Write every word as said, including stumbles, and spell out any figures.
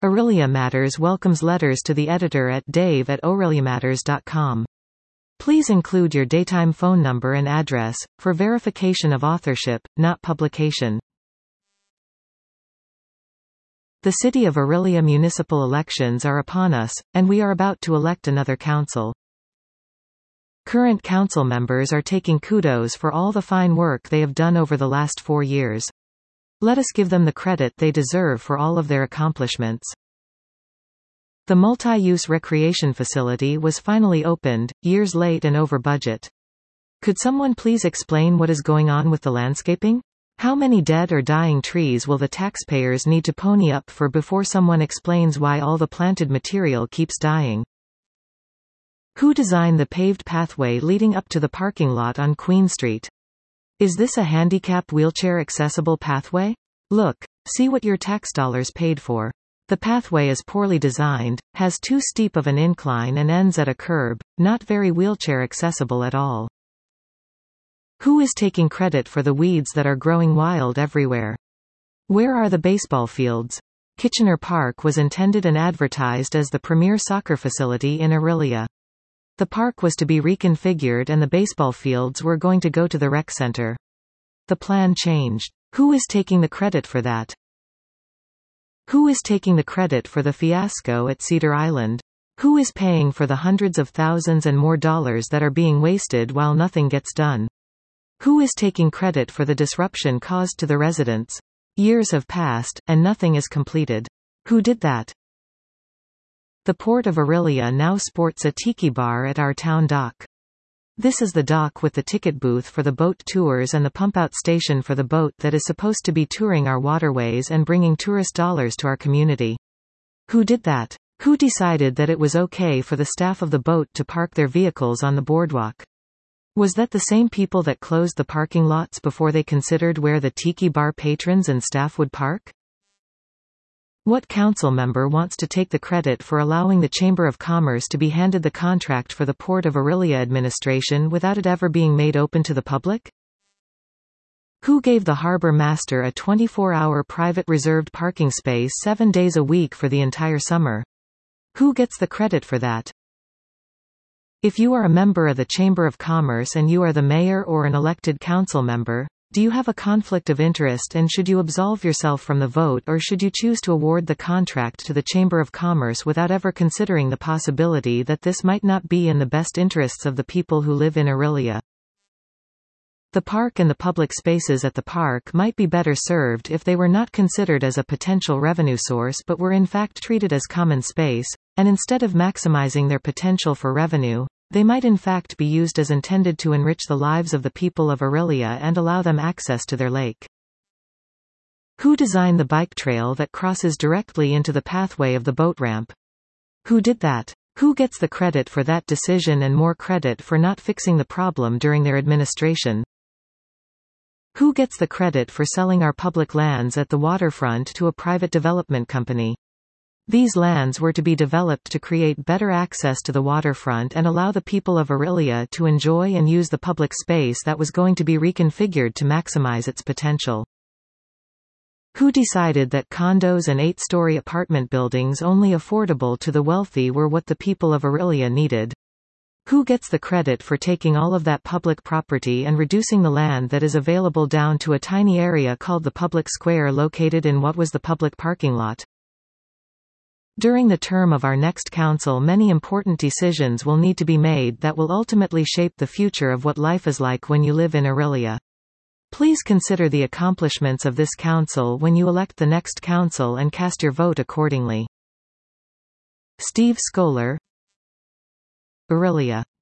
Aurelia Matters welcomes letters to the editor at dave at aureliamatters dot com. Please include your daytime phone number and address, for verification of authorship, not publication. The City of Aurelia municipal elections are upon us, and we are about to elect another council. Current council members are taking kudos for all the fine work they have done over the last four years. Let us give them the credit they deserve for all of their accomplishments. The multi-use recreation facility was finally opened, years late and over budget. Could someone please explain what is going on with the landscaping? How many dead or dying trees will the taxpayers need to pony up for before someone explains why all the planted material keeps dying? Who designed the paved pathway leading up to the parking lot on Queen Street? Is this a handicap wheelchair accessible pathway? Look, see what your tax dollars paid for. The pathway is poorly designed, has too steep of an incline and ends at a curb, not very wheelchair accessible at all. Who is taking credit for the weeds that are growing wild everywhere? Where are the baseball fields? Kitchener Park was intended and advertised as the premier soccer facility in Aurelia. The park was to be reconfigured and the baseball fields were going to go to the rec center. The plan changed. Who is taking the credit for that? Who is taking the credit for the fiasco at Cedar Island? Who is paying for the hundreds of thousands and more dollars that are being wasted while nothing gets done? Who is taking credit for the disruption caused to the residents? Years have passed, and nothing is completed. Who did that? The Port of Aurelia now sports a tiki bar at our town dock. This is the dock with the ticket booth for the boat tours and the pump-out station for the boat that is supposed to be touring our waterways and bringing tourist dollars to our community. Who did that? Who decided that it was okay for the staff of the boat to park their vehicles on the boardwalk? Was that the same people that closed the parking lots before they considered where the tiki bar patrons and staff would park? What council member wants to take the credit for allowing the Chamber of Commerce to be handed the contract for the Port of Aurelia administration without it ever being made open to the public? Who gave the harbor master a twenty-four hour private reserved parking space seven days a week for the entire summer? Who gets the credit for that? If you are a member of the Chamber of Commerce and you are the mayor or an elected council member, do you have a conflict of interest and should you absolve yourself from the vote or should you choose to award the contract to the Chamber of Commerce without ever considering the possibility that this might not be in the best interests of the people who live in Aurelia? The park and the public spaces at the park might be better served if they were not considered as a potential revenue source but were in fact treated as common space, and instead of maximizing their potential for revenue, they might in fact be used as intended to enrich the lives of the people of Aurelia and allow them access to their lake. Who designed the bike trail that crosses directly into the pathway of the boat ramp? Who did that? Who gets the credit for that decision and more credit for not fixing the problem during their administration? Who gets the credit for selling our public lands at the waterfront to a private development company? These lands were to be developed to create better access to the waterfront and allow the people of Aurelia to enjoy and use the public space that was going to be reconfigured to maximize its potential. Who decided that condos and eight-story apartment buildings only affordable to the wealthy were what the people of Aurelia needed? Who gets the credit for taking all of that public property and reducing the land that is available down to a tiny area called the public square located in what was the public parking lot? During the term of our next council, many important decisions will need to be made that will ultimately shape the future of what life is like when you live in Aurelia. Please consider the accomplishments of this council when you elect the next council and cast your vote accordingly. Steve Scholar, Aurelia.